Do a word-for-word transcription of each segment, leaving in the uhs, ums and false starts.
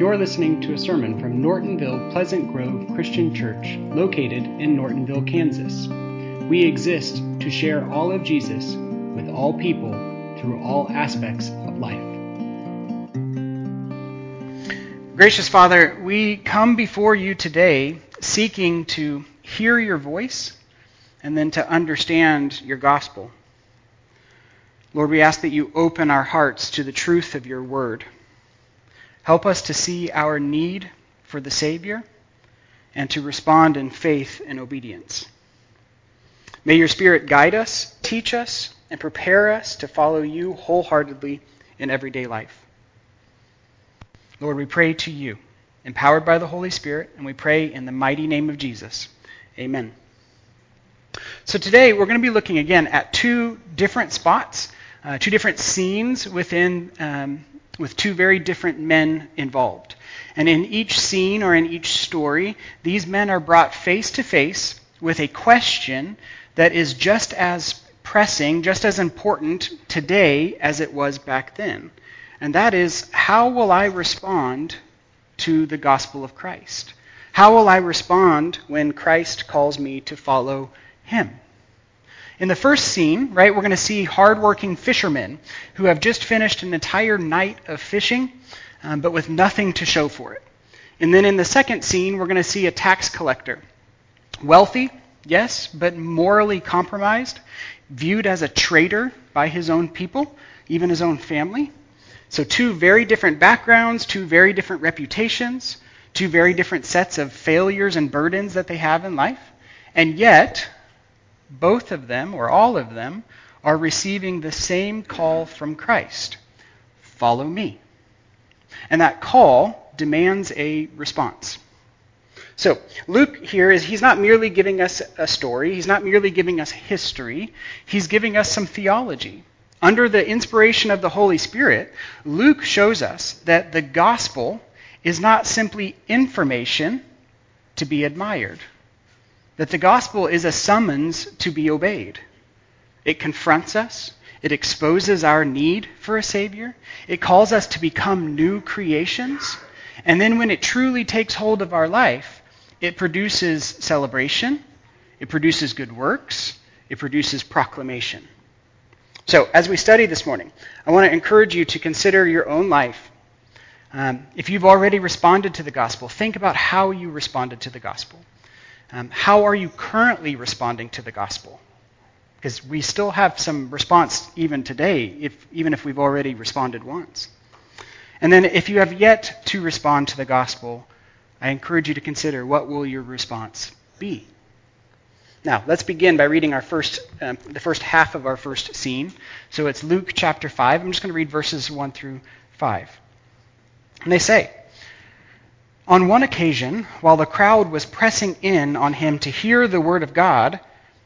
You're listening to a sermon from Nortonville Pleasant Grove Christian Church, located in Nortonville, Kansas. We exist to share all of Jesus with all people through all aspects of life. Gracious Father, we come before you today seeking to hear your voice and then to understand your gospel. Lord, we ask that you open our hearts to the truth of your word. Help us to see our need for the Savior and to respond in faith and obedience. May your Spirit guide us, teach us, and prepare us to follow you wholeheartedly in everyday life. Lord, we pray to you, empowered by the Holy Spirit, and we pray in the mighty name of Jesus. Amen. So today we're going to be looking again at two different spots, uh, two different scenes within um, with two very different men involved. And in each scene or in each story, these men are brought face to face with a question that is just as pressing, just as important today as it was back then. And that is, how will I respond to the gospel of Christ? How will I respond when Christ calls me to follow him? In the first scene, right, we're going to see hardworking fishermen who have just finished an entire night of fishing, um, but with nothing to show for it. And then in the second scene, we're going to see a tax collector. Wealthy, yes, but morally compromised, viewed as a traitor by his own people, even his own family. So two very different backgrounds, two very different reputations, two very different sets of failures and burdens that they have in life. And yet, both of them, or all of them, are receiving the same call from Christ. Follow me. And that call demands a response. So Luke here is, he's not merely giving us a story, he's not merely giving us history, he's giving us some theology. Under the inspiration of the Holy Spirit, Luke shows us that the gospel is not simply information to be admired. That the gospel is a summons to be obeyed. It confronts us. It exposes our need for a Savior. It calls us to become new creations. And then when it truly takes hold of our life, it produces celebration. It produces good works. It produces proclamation. So as we study this morning, I want to encourage you to consider your own life. Um, if you've already responded to the gospel, think about how you responded to the gospel. Um, how are you currently responding to the gospel? Because we still have some response even today, if, even if we've already responded once. And then if you have yet to respond to the gospel, I encourage you to consider, what will your response be? Now, let's begin by reading our first, um, the first half of our first scene. So it's Luke chapter five. I'm just going to read verses one through five. And they say, "On one occasion, while the crowd was pressing in on him to hear the word of God,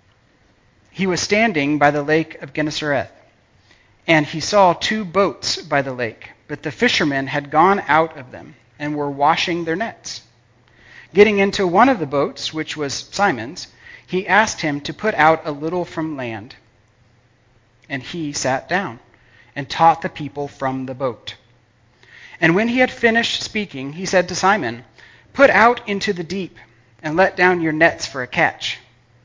he was standing by the lake of Gennesaret, and he saw two boats by the lake, but the fishermen had gone out of them and were washing their nets. Getting into one of the boats, which was Simon's, he asked him to put out a little from land. And he sat down and taught the people from the boat. And when he had finished speaking, he said to Simon, 'Put out into the deep and let down your nets for a catch.'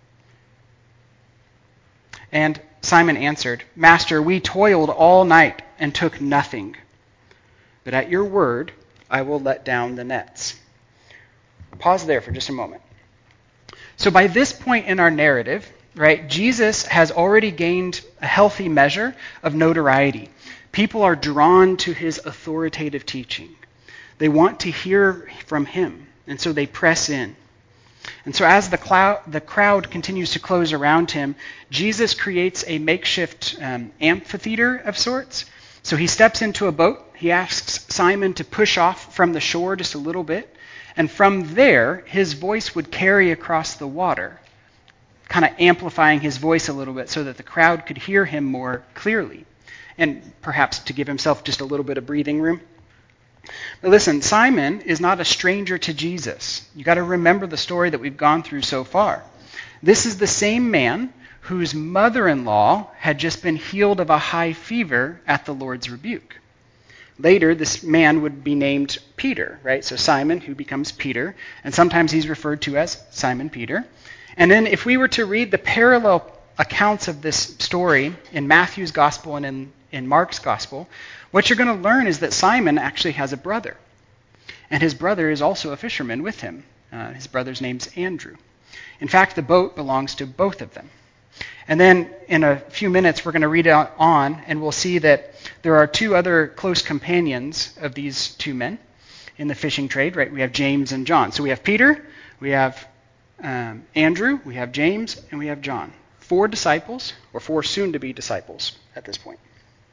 And Simon answered, 'Master, we toiled all night and took nothing. But at your word, I will let down the nets.'" Pause there for just a moment. So by this point in our narrative, right, Jesus has already gained a healthy measure of notoriety. People are drawn to his authoritative teaching. They want to hear from him, and so they press in. And so as the, cloud, the crowd continues to close around him, Jesus creates a makeshift um, amphitheater of sorts. So he steps into a boat. He asks Simon to push off from the shore just a little bit. And from there, his voice would carry across the water, kind of amplifying his voice a little bit so that the crowd could hear him more clearly, and perhaps to give himself just a little bit of breathing room. But listen, Simon is not a stranger to Jesus. You got to remember the story that we've gone through so far. This is the same man whose mother-in-law had just been healed of a high fever at the Lord's rebuke. Later, this man would be named Peter, right? So Simon, who becomes Peter, and sometimes he's referred to as Simon Peter. And then if we were to read the parallel accounts of this story in Matthew's gospel and in, in Mark's gospel, what you're going to learn is that Simon actually has a brother. And his brother is also a fisherman with him. Uh, his brother's name's Andrew. In fact, the boat belongs to both of them. And then in a few minutes, we're going to read on, and we'll see that there are two other close companions of these two men in the fishing trade, right? We have James and John. So we have Peter, we have um, Andrew, we have James, and we have John. Four disciples, or four soon-to-be disciples at this point.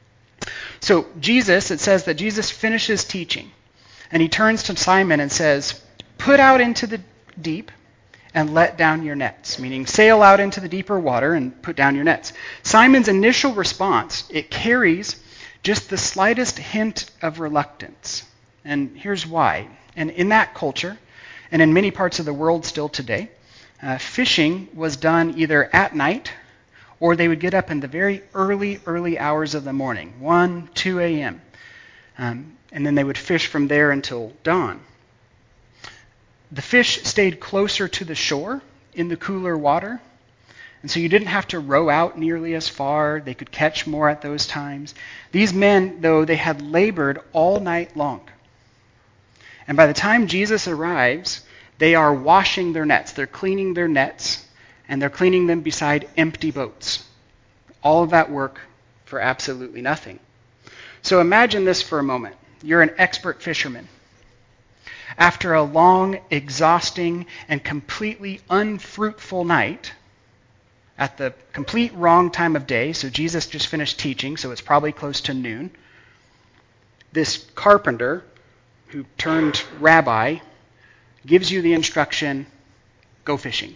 So Jesus, it says that Jesus finishes teaching, and he turns to Simon and says, "Put out into the deep and let down your nets," meaning sail out into the deeper water and put down your nets. Simon's initial response, it carries just the slightest hint of reluctance. And here's why. And in that culture, and in many parts of the world still today, uh, fishing was done either at night or they would get up in the very early, early hours of the morning, one, two a.m., um, and then they would fish from there until dawn. The fish stayed closer to the shore in the cooler water, and so you didn't have to row out nearly as far. They could catch more at those times. These men, though, they had labored all night long. And by the time Jesus arrives, they are washing their nets. They're cleaning their nets, and they're cleaning them beside empty boats. All of that work for absolutely nothing. So imagine this for a moment. You're an expert fisherman. After a long, exhausting, and completely unfruitful night, at the complete wrong time of day, so Jesus just finished teaching, so it's probably close to noon, this carpenter, who turned rabbi, gives you the instruction, go fishing.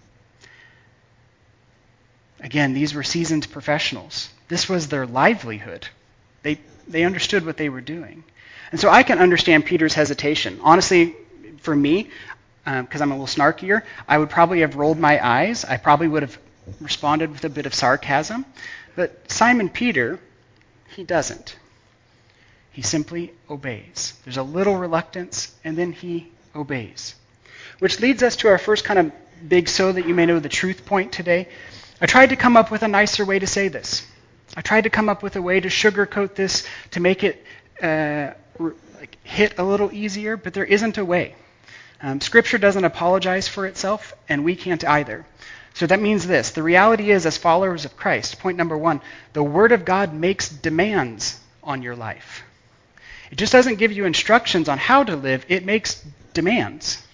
Again, these were seasoned professionals. This was their livelihood. They, they understood what they were doing. And so I can understand Peter's hesitation. Honestly, for me, because um, I'm a little snarkier, I would probably have rolled my eyes. I probably would have responded with a bit of sarcasm. But Simon Peter, he doesn't. He simply obeys. There's a little reluctance, and then he obeys. Which leads us to our first kind of big so that you may know the truth point today. I tried to come up with a nicer way to say this. I tried to come up with a way to sugarcoat this, to make it uh, like hit a little easier, but there isn't a way. Um, Scripture doesn't apologize for itself, and we can't either. So that means this. The reality is, as followers of Christ, point number one, the Word of God makes demands on your life. It just doesn't give you instructions on how to live. It makes demands.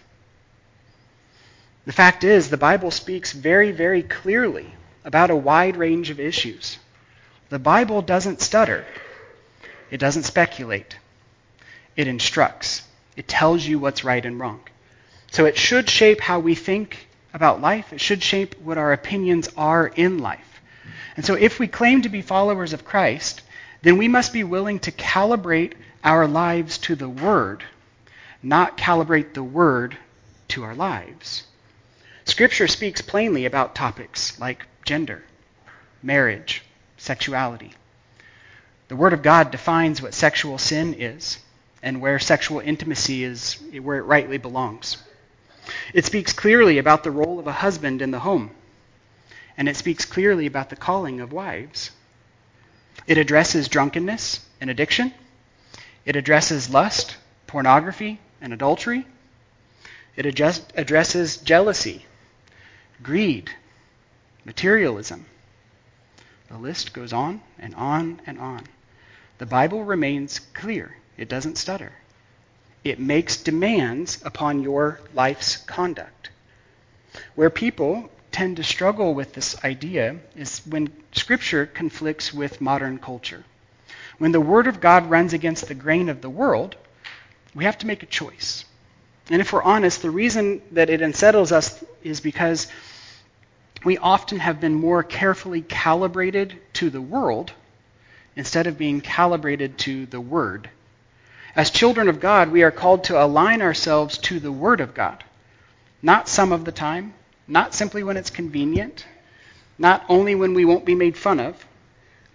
The fact is, the Bible speaks very, very clearly about a wide range of issues. The Bible doesn't stutter. It doesn't speculate. It instructs. It tells you what's right and wrong. So it should shape how we think about life. It should shape what our opinions are in life. And so if we claim to be followers of Christ, then we must be willing to calibrate our lives to the Word, not calibrate the Word to our lives. Scripture speaks plainly about topics like gender, marriage, sexuality. The Word of God defines what sexual sin is and where sexual intimacy is, where it rightly belongs. It speaks clearly about the role of a husband in the home, and it speaks clearly about the calling of wives. It addresses drunkenness and addiction. It addresses lust, pornography, and adultery. It adjust, addresses jealousy, greed, materialism. The list goes on and on and on. The Bible remains clear. It doesn't stutter. It makes demands upon your life's conduct. Where people tend to struggle with this idea is when Scripture conflicts with modern culture. When the Word of God runs against the grain of the world, we have to make a choice. And if we're honest, the reason that it unsettles us is because we often have been more carefully calibrated to the world instead of being calibrated to the Word. As children of God, we are called to align ourselves to the Word of God. Not some of the time, not simply when it's convenient, not only when we won't be made fun of,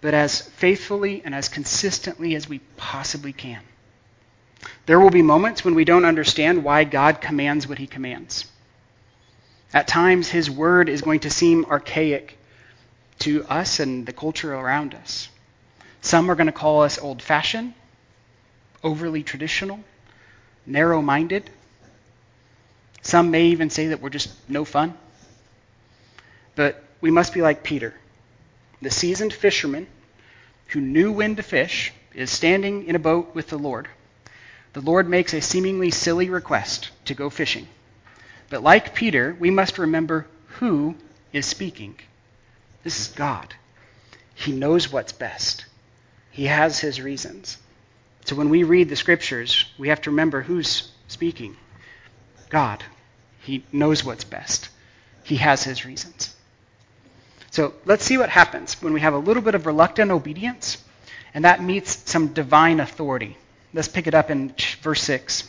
but as faithfully and as consistently as we possibly can. There will be moments when we don't understand why God commands what he commands. At times, his word is going to seem archaic to us and the culture around us. Some are going to call us old-fashioned, overly traditional, narrow-minded. Some may even say that we're just no fun. But we must be like Peter, the seasoned fisherman who knew when to fish, is standing in a boat with the Lord. The Lord makes a seemingly silly request to go fishing. But like Peter, we must remember who is speaking. This is God. He knows what's best. He has his reasons. So when we read the scriptures, we have to remember who's speaking. God. He knows what's best. He has his reasons. So let's see what happens when we have a little bit of reluctant obedience, and that meets some divine authority. Let's pick it up in verse six.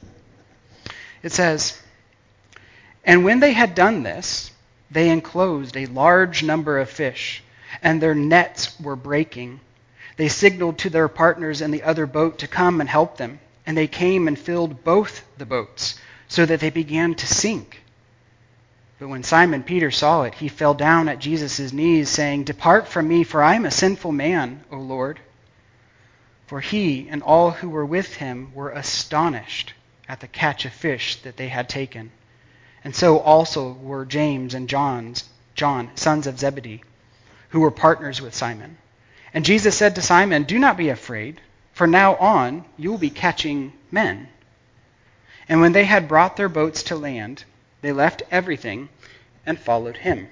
It says, "And when they had done this, they enclosed a large number of fish, and their nets were breaking. They signaled to their partners in the other boat to come and help them, and they came and filled both the boats, so that they began to sink. But when Simon Peter saw it, he fell down at Jesus' knees, saying, 'Depart from me, for I am a sinful man, O Lord.' For he and all who were with him were astonished at the catch of fish that they had taken. And so also were James and John's, John, sons of Zebedee, who were partners with Simon. And Jesus said to Simon, 'Do not be afraid, for now on you will be catching men.' And when they had brought their boats to land, they left everything and followed him."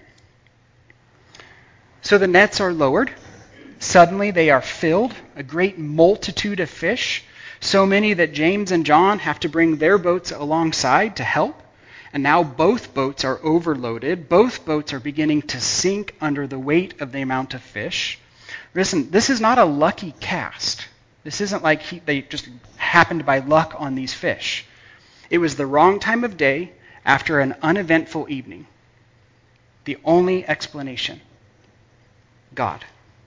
So the nets are lowered. Suddenly they are filled, a great multitude of fish, so many that James and John have to bring their boats alongside to help. And now both boats are overloaded. Both boats are beginning to sink under the weight of the amount of fish. Listen, this is not a lucky cast. This isn't like he, they just happened by luck on these fish. It was the wrong time of day after an uneventful evening. The only explanation, God.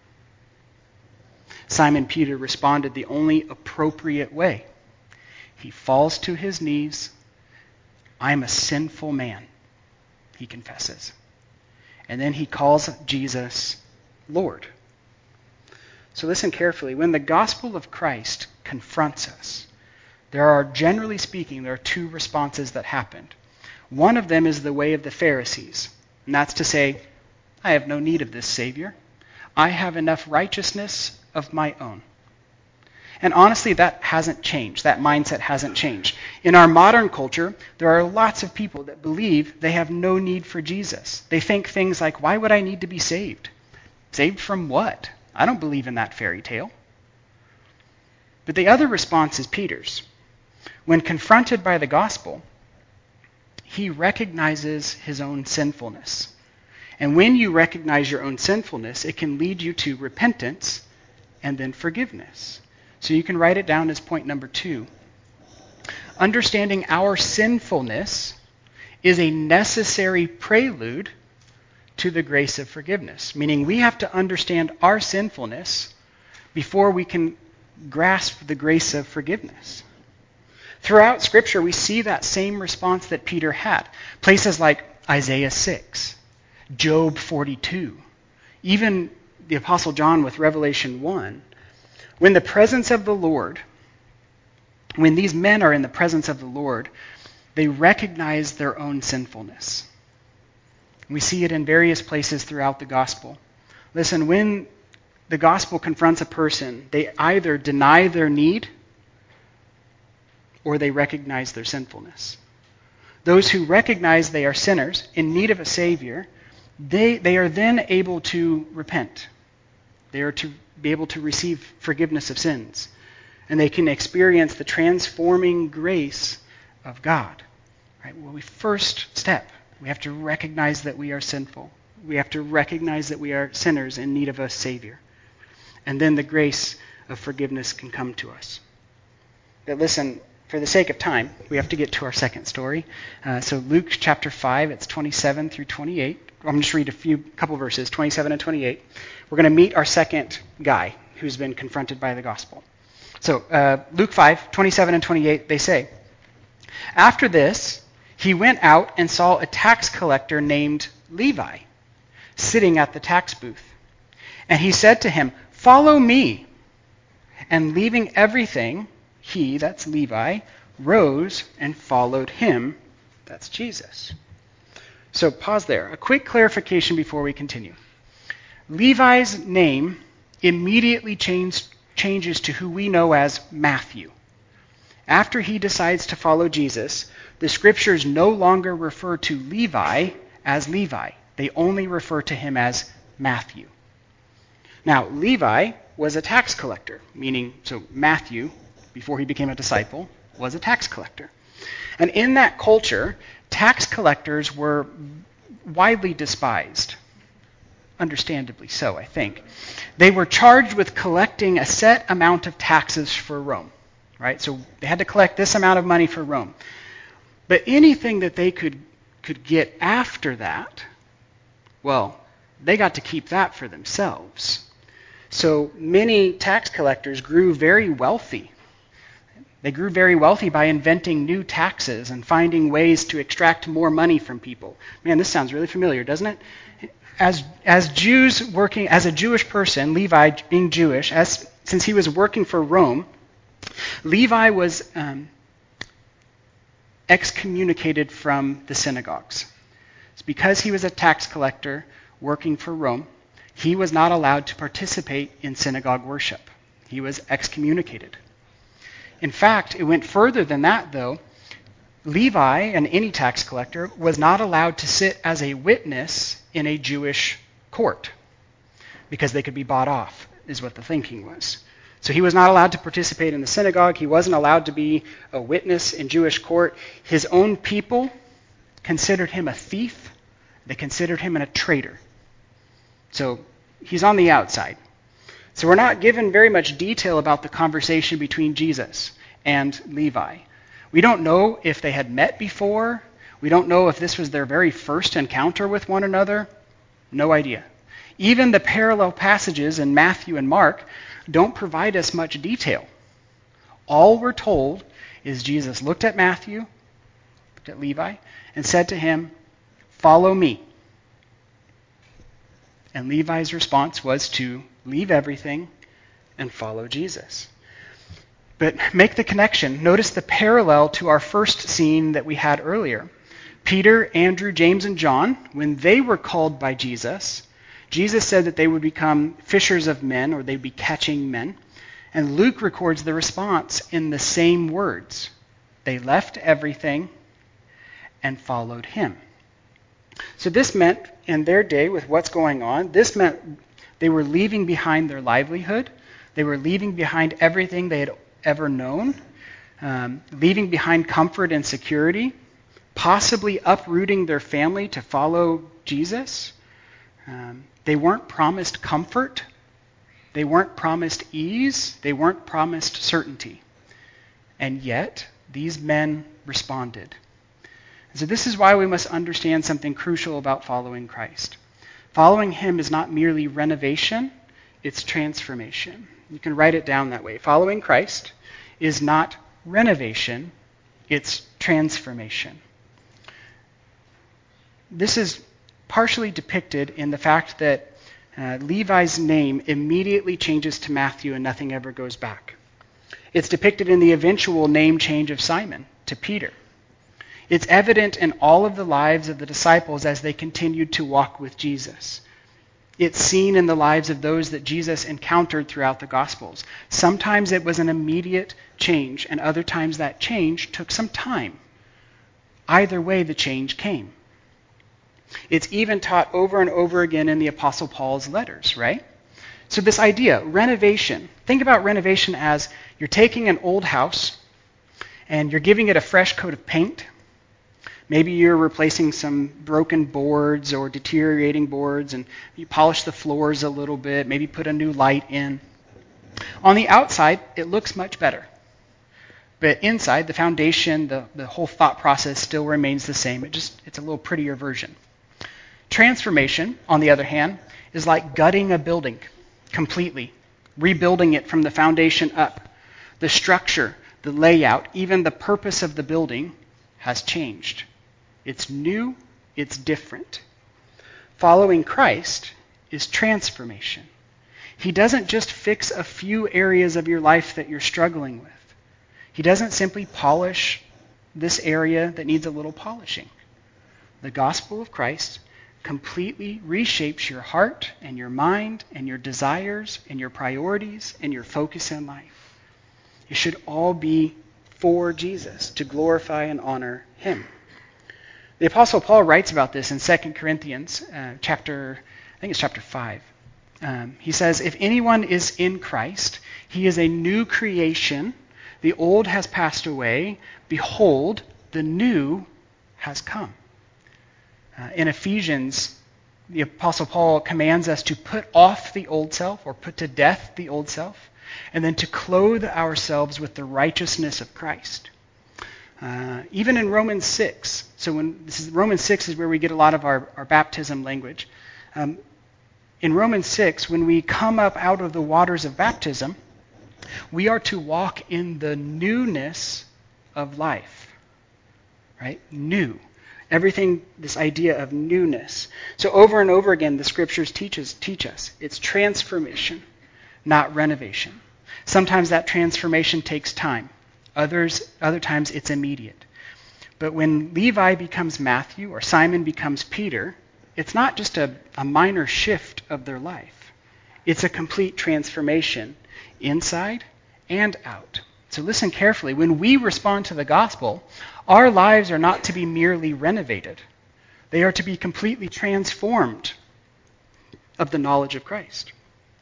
Simon Peter responded the only appropriate way. He falls to his knees. "I'm a sinful man," he confesses. And then he calls Jesus Lord. So listen carefully. When the gospel of Christ confronts us, there are, generally speaking, there are two responses that happened. One of them is the way of the Pharisees, and that's to say, I have no need of this Savior. I have enough righteousness of my own. And honestly, that hasn't changed. That mindset hasn't changed. In our modern culture, there are lots of people that believe they have no need for Jesus. They think things like, why would I need to be saved? Saved from what? I don't believe in that fairy tale. But the other response is Peter's. When confronted by the gospel, he recognizes his own sinfulness. And when you recognize your own sinfulness, it can lead you to repentance and then forgiveness. So you can write it down as point number two. Understanding our sinfulness is a necessary prelude to the grace of forgiveness, meaning we have to understand our sinfulness before we can grasp the grace of forgiveness. Throughout Scripture, we see that same response that Peter had. Places like Isaiah six, Job forty-two, even the Apostle John with Revelation one. When the presence of the Lord, when these men are in the presence of the Lord, they recognize their own sinfulness. We see it in various places throughout the gospel. Listen, when the gospel confronts a person, they either deny their need or they recognize their sinfulness. Those who recognize they are sinners in need of a Savior, they, they are then able to repent. They are to be able to receive forgiveness of sins. And they can experience the transforming grace of God. Right? Well, we first step, we have to recognize that we are sinful. We have to recognize that we are sinners in need of a Savior. And then the grace of forgiveness can come to us. But listen, for the sake of time, we have to get to our second story. Uh, so Luke chapter five, it's twenty-seven through twenty-eight. I'm going to just read a few couple verses, twenty-seven and twenty-eight. We're going to meet our second guy who's been confronted by the gospel. So uh, Luke five, twenty-seven and twenty-eight, they say, "After this, he went out and saw a tax collector named Levi sitting at the tax booth. And he said to him, 'Follow me.' And leaving everything, he," that's Levi, "rose and followed him," that's Jesus." So pause there. A quick clarification before we continue. Levi's name immediately changed, changes to who we know as Matthew. After he decides to follow Jesus, the scriptures no longer refer to Levi as Levi. They only refer to him as Matthew. Now, Levi was a tax collector, meaning, so Matthew, before he became a disciple, was a tax collector. And in that culture, tax collectors were widely despised. Understandably so, I think. They were charged with collecting a set amount of taxes for Rome, right? So they had to collect this amount of money for Rome. But anything that they could, could get after that, well, they got to keep that for themselves. So many tax collectors grew very wealthy. They grew very wealthy by inventing new taxes and finding ways to extract more money from people. Man, this sounds really familiar, doesn't it? As as Jews working, as a Jewish person, Levi being Jewish, as since he was working for Rome, Levi was um, excommunicated from the synagogues. It's because he was a tax collector working for Rome, he was not allowed to participate in synagogue worship. He was excommunicated. In fact, it went further than that, though. Levi, and any tax collector, was not allowed to sit as a witness in a Jewish court because they could be bought off, is what the thinking was. So he was not allowed to participate in the synagogue. He wasn't allowed to be a witness in Jewish court. His own people considered him a thief. They considered him a traitor. So he's on the outside. So we're not given very much detail about the conversation between Jesus and Levi. We don't know if they had met before. We don't know if this was their very first encounter with one another. No idea. Even the parallel passages in Matthew and Mark don't provide us much detail. All we're told is Jesus looked at Matthew, looked at Levi, and said to him, "Follow me." And Levi's response was to leave everything and follow Jesus. But make the connection. Notice the parallel to our first scene that we had earlier. Peter, Andrew, James, and John, when they were called by Jesus, Jesus said that they would become fishers of men, or they'd be catching men. And Luke records the response in the same words. They left everything and followed him. So this meant, in their day, with what's going on, this meant they were leaving behind their livelihood. They were leaving behind everything they had ever known, um, leaving behind comfort and security, possibly uprooting their family to follow Jesus. Um, they weren't promised comfort. They weren't promised ease. They weren't promised certainty. And yet, these men responded. So this is why we must understand something crucial about following Christ. Following him is not merely renovation, it's transformation. You can write it down that way. Following Christ is not renovation, it's transformation. This is partially depicted in the fact that uh, Levi's name immediately changes to Matthew and nothing ever goes back. It's depicted in the eventual name change of Simon to Peter. It's evident in all of the lives of the disciples as they continued to walk with Jesus. It's seen in the lives of those that Jesus encountered throughout the Gospels. Sometimes it was an immediate change, and other times that change took some time. Either way, the change came. It's even taught over and over again in the Apostle Paul's letters, right? So this idea, renovation, think about renovation as you're taking an old house and you're giving it a fresh coat of paint. Maybe you're replacing some broken boards or deteriorating boards, and you polish the floors a little bit, maybe put a new light in. On the outside, it looks much better. But inside, the foundation, the, the whole thought process still remains the same. It just it's a little prettier version. Transformation, on the other hand, is like gutting a building completely, rebuilding it from the foundation up. The structure, the layout, even the purpose of the building has changed. It's new, it's different. Following Christ is transformation. He doesn't just fix a few areas of your life that you're struggling with. He doesn't simply polish this area that needs a little polishing. The gospel of Christ completely reshapes your heart and your mind and your desires and your priorities and your focus in life. It should all be for Jesus, to glorify and honor him. The Apostle Paul writes about this in Second Corinthians uh, chapter, I think it's chapter five. Um, he says, if anyone is in Christ, he is a new creation. The old has passed away. Behold, the new has come. Uh, in Ephesians, the Apostle Paul commands us to put off the old self, or put to death the old self, and then to clothe ourselves with the righteousness of Christ. Uh, even in Romans six, so when this is Romans six is where we get a lot of our, our baptism language. Um, in Romans six, when we come up out of the waters of baptism, we are to walk in the newness of life. Right? New. Everything, this idea of newness. So over and over again, the scriptures teaches, teach us. It's transformation, not renovation. Sometimes that transformation takes time. Others, other times it's immediate. But when Levi becomes Matthew or Simon becomes Peter, it's not just a, a minor shift of their life. It's a complete transformation inside and out. So listen carefully. When we respond to the gospel, our lives are not to be merely renovated. They are to be completely transformed of the knowledge of Christ.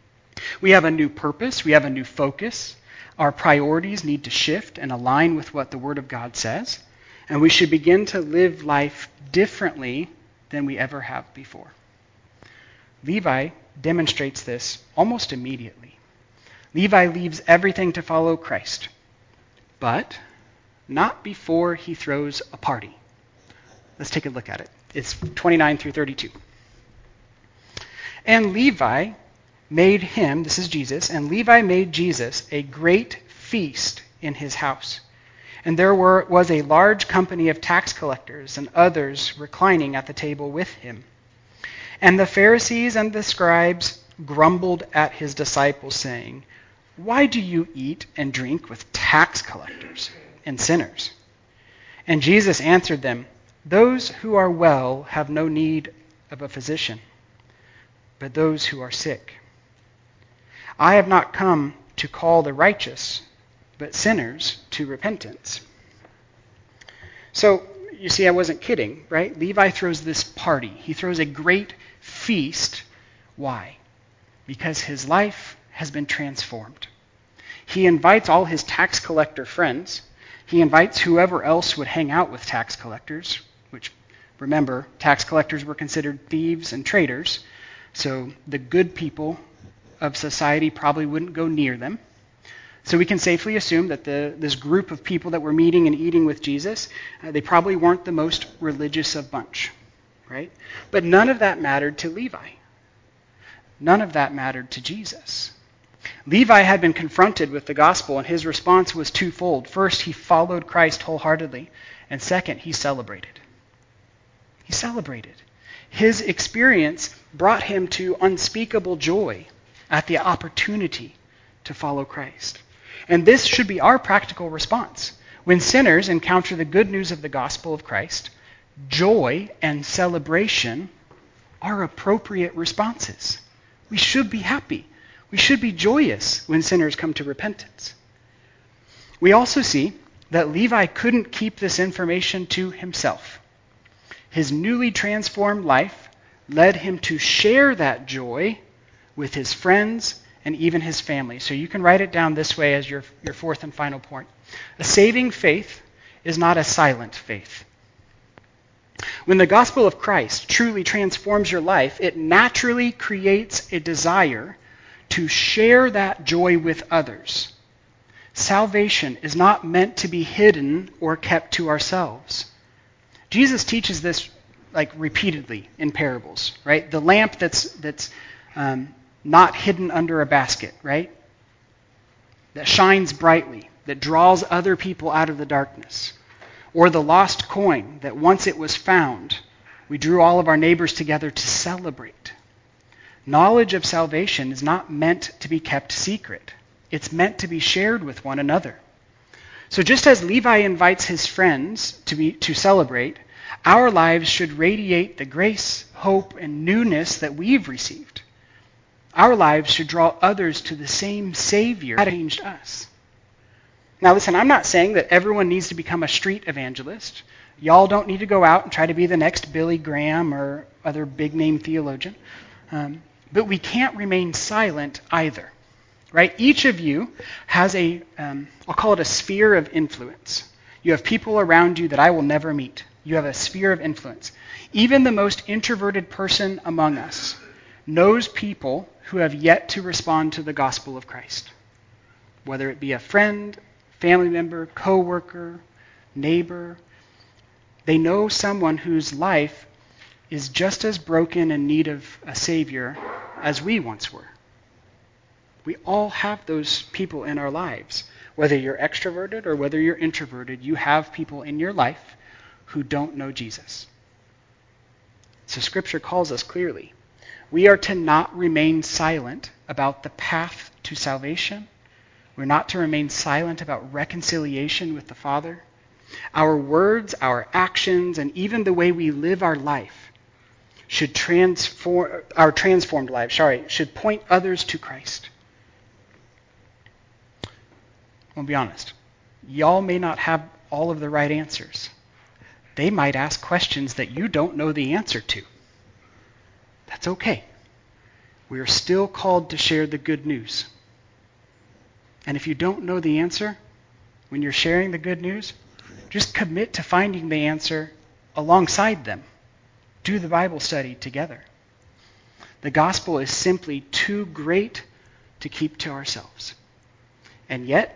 We have a new purpose. We have a new focus. Our priorities need to shift and align with what the Word of God says. And we should begin to live life differently than we ever have before. Levi demonstrates this almost immediately. Levi leaves everything to follow Christ, but not before he throws a party. Let's take a look at it. It's twenty-nine through thirty-two. And Levi made him, this is Jesus, and Levi made Jesus a great feast in his house. And there were, was a large company of tax collectors and others reclining at the table with him. And the Pharisees and the scribes grumbled at his disciples, saying, why do you eat and drink with tax collectors and sinners? And Jesus answered them, those who are well have no need of a physician, but those who are sick. I have not come to call the righteous, but sinners to repentance. So, you see, I wasn't kidding, right? Levi throws this party. He throws a great feast. Why? Because his life has been transformed. He invites all his tax collector friends. He invites whoever else would hang out with tax collectors, which, remember, tax collectors were considered thieves and traitors. So the good people of society probably wouldn't go near them. So we can safely assume that the, this group of people that were meeting and eating with Jesus, uh, they probably weren't the most religious of bunch, right? But none of that mattered to Levi. None of that mattered to Jesus. Levi had been confronted with the gospel, and his response was twofold. First, he followed Christ wholeheartedly, and second, he celebrated. He celebrated. His experience brought him to unspeakable joy at the opportunity to follow Christ. And this should be our practical response. When sinners encounter the good news of the gospel of Christ, joy and celebration are appropriate responses. We should be happy. We should be joyous when sinners come to repentance. We also see that Levi couldn't keep this information to himself. His newly transformed life led him to share that joy with his friends and even his family. So you can write it down this way as your, your fourth and final point. A saving faith is not a silent faith. When the gospel of Christ truly transforms your life, it naturally creates a desire to share that joy with others. Salvation is not meant to be hidden or kept to ourselves. Jesus teaches this like repeatedly in parables, right? The lamp that's that's um, not hidden under a basket, right? That shines brightly, that draws other people out of the darkness. Or the lost coin that once it was found, we drew all of our neighbors together to celebrate. Knowledge of salvation is not meant to be kept secret. It's meant to be shared with one another. So just as Levi invites his friends to be to celebrate, our lives should radiate the grace, hope, and newness that we've received. Our lives should draw others to the same Savior that changed us. Now listen, I'm not saying that everyone needs to become a street evangelist. Y'all don't need to go out and try to be the next Billy Graham or other big-name theologian. Um, but we can't remain silent either, right? Each of you has a, um, I'll call it a sphere of influence. You have people around you that I will never meet. You have a sphere of influence. Even the most introverted person among us knows people who have yet to respond to the gospel of Christ, whether it be a friend, family member, coworker, neighbor. They know someone whose life is just as broken in need of a Savior as we once were. We all have those people in our lives. Whether you're extroverted or whether you're introverted, you have people in your life who don't know Jesus. So Scripture calls us clearly. We are to not remain silent about the path to salvation. We're not to remain silent about reconciliation with the Father. Our words, our actions, and even the way we live our life should transform, our transformed lives, sorry, should point others to Christ. I'll be honest. Y'all may not have all of the right answers. They might ask questions that you don't know the answer to. That's okay. We are still called to share the good news. And if you don't know the answer, when you're sharing the good news, just commit to finding the answer alongside them. Do the Bible study together. The gospel is simply too great to keep to ourselves. And yet,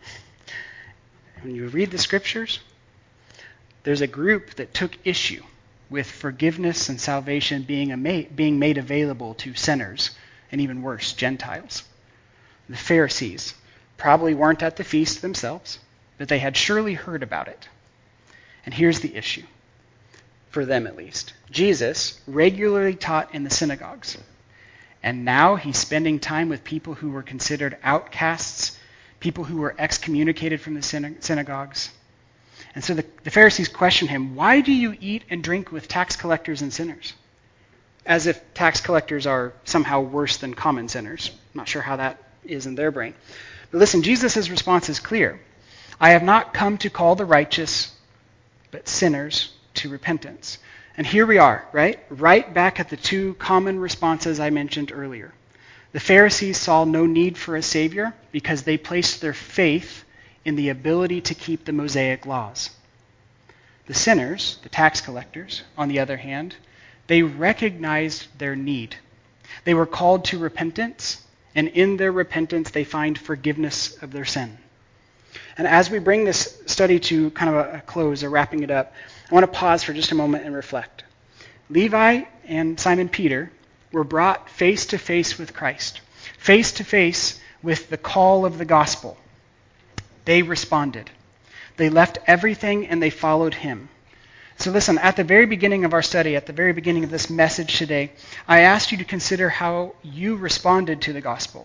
when you read the Scriptures, there's a group that took issue with forgiveness and salvation being, ama- being made available to sinners, and even worse, Gentiles. The Pharisees probably weren't at the feast themselves, but they had surely heard about it. And here's the issue, for them at least. Jesus regularly taught in the synagogues, and now he's spending time with people who were considered outcasts, people who were excommunicated from the syna- synagogues. And so the, the Pharisees question him, why do you eat and drink with tax collectors and sinners? As if tax collectors are somehow worse than common sinners. I'm not sure how that is in their brain. But listen, Jesus' response is clear. I have not come to call the righteous, but sinners to repentance. And here we are, right? Right back at the two common responses I mentioned earlier. The Pharisees saw no need for a Savior because they placed their faith in the ability to keep the Mosaic laws. The sinners, the tax collectors, on the other hand, they recognized their need. They were called to repentance, and in their repentance they find forgiveness of their sin. And as we bring this study to kind of a, a close, or wrapping it up, I want to pause for just a moment and reflect. Levi and Simon Peter were brought face to face with Christ, face to face with the call of the gospel. They responded. They left everything and they followed him. So listen, at the very beginning of our study, at the very beginning of this message today, I asked you to consider how you responded to the gospel.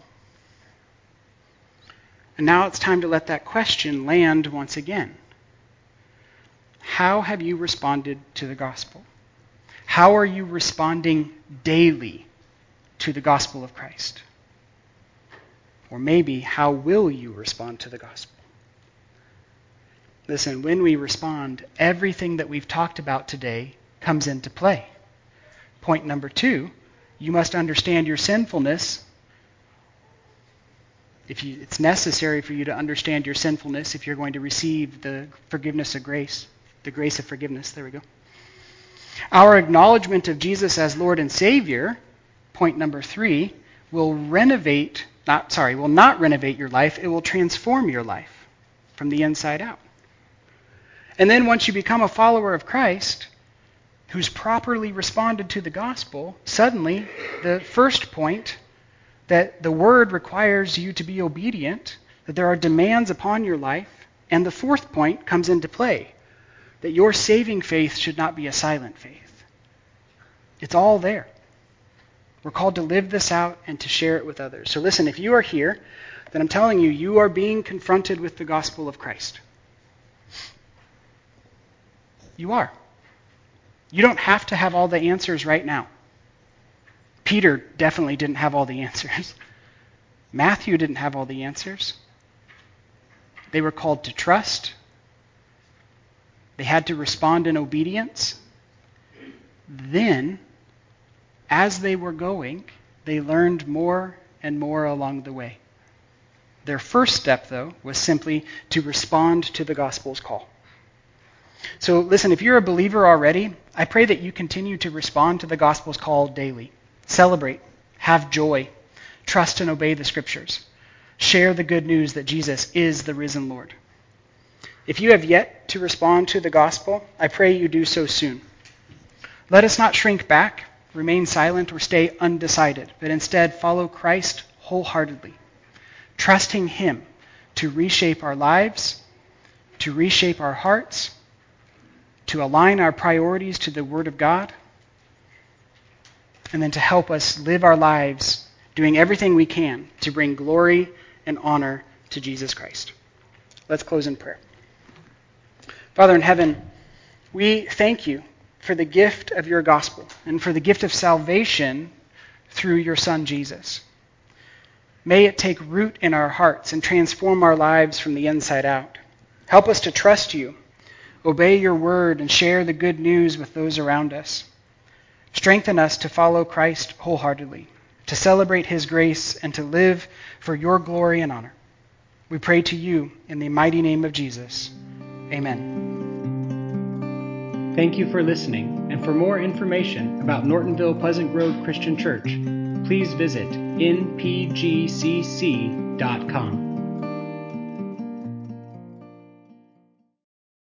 And now it's time to let that question land once again. How have you responded to the gospel? How are you responding daily to the gospel of Christ? Or maybe, how will you respond to the gospel? Listen, when we respond, everything that we've talked about today comes into play. Point number two, you must understand your sinfulness. If you, it's necessary for you to understand your sinfulness if you're going to receive the forgiveness of grace, the grace of forgiveness. There we go. Our acknowledgement of Jesus as Lord and Savior, point number three, will renovate not, sorry, will not renovate your life. It will transform your life from the inside out. And then once you become a follower of Christ, who's properly responded to the gospel, suddenly the first point, that the word requires you to be obedient, that there are demands upon your life, and the fourth point comes into play, that your saving faith should not be a silent faith. It's all there. We're called to live this out and to share it with others. So listen, if you are here, then I'm telling you, you are being confronted with the gospel of Christ. You are. You don't have to have all the answers right now. Peter definitely didn't have all the answers. Matthew didn't have all the answers. They were called to trust. They had to respond in obedience. Then, as they were going, they learned more and more along the way. Their first step, though, was simply to respond to the gospel's call. So listen, if you're a believer already, I pray that you continue to respond to the gospel's call daily. Celebrate, have joy, trust and obey the scriptures. Share the good news that Jesus is the risen Lord. If you have yet to respond to the gospel, I pray you do so soon. Let us not shrink back, remain silent, or stay undecided, but instead follow Christ wholeheartedly, trusting him to reshape our lives, to reshape our hearts, to align our priorities to the Word of God, and then to help us live our lives doing everything we can to bring glory and honor to Jesus Christ. Let's close in prayer. Father in heaven, we thank you for the gift of your gospel and for the gift of salvation through your Son, Jesus. May it take root in our hearts and transform our lives from the inside out. Help us to trust you, obey your word, and share the good news with those around us. Strengthen us to follow Christ wholeheartedly, to celebrate his grace, and to live for your glory and honor. We pray to you in the mighty name of Jesus. Amen. Thank you for listening, and for more information about Nortonville Pleasant Grove Christian Church, please visit n p g c c dot com.